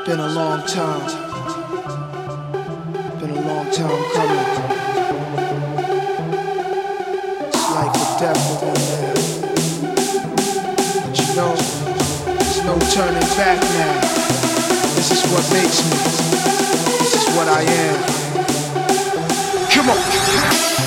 Been a long time. Been a long time coming. It's life or death over there. But you know, there's no turning back now. This is what makes me. This is what I am. Come on.